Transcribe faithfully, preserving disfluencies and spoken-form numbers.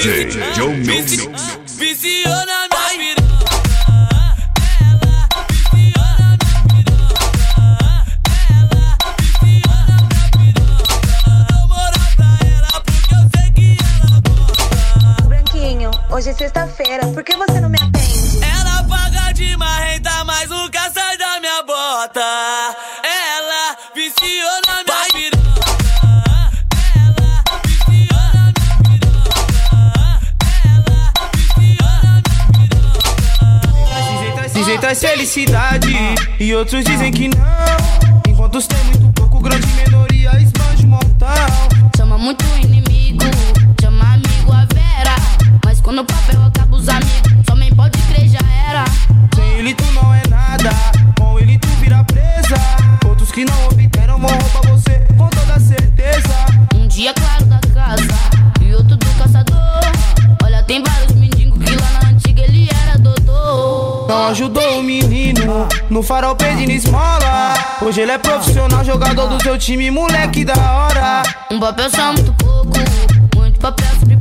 J Joe Mix. Viciou na minha piroca. Hoje é sexta-feira, por que você não me atende? Ela paga de marrenta, mas nunca sai da minha bota. Ela viciou na minha piroca. Ela viciou na minha piroca. Ela viciou na minha piroca. Dizem jeito é felicidade e outros dizem que não. Enquanto os tem muito pouco, grande minoria esbanja um montão. Chama muito inimigo, chama amigo a Vera. Mas quando o papel acaba os amigos, somente pode crer, já era. Sem ele tu não é nada, com ele tu vira presa. Outros que não obteram vão roubar você com toda certeza. Um dia claro da casa e outro do caçador. Olha, tem vários mendigos que lá na antiga ele era doutor. Não ajudou o menino no farol pedindo esmola. Hoje ele é profissional, jogador do seu time, moleque da hora. Um papel só muito pouco, muito papel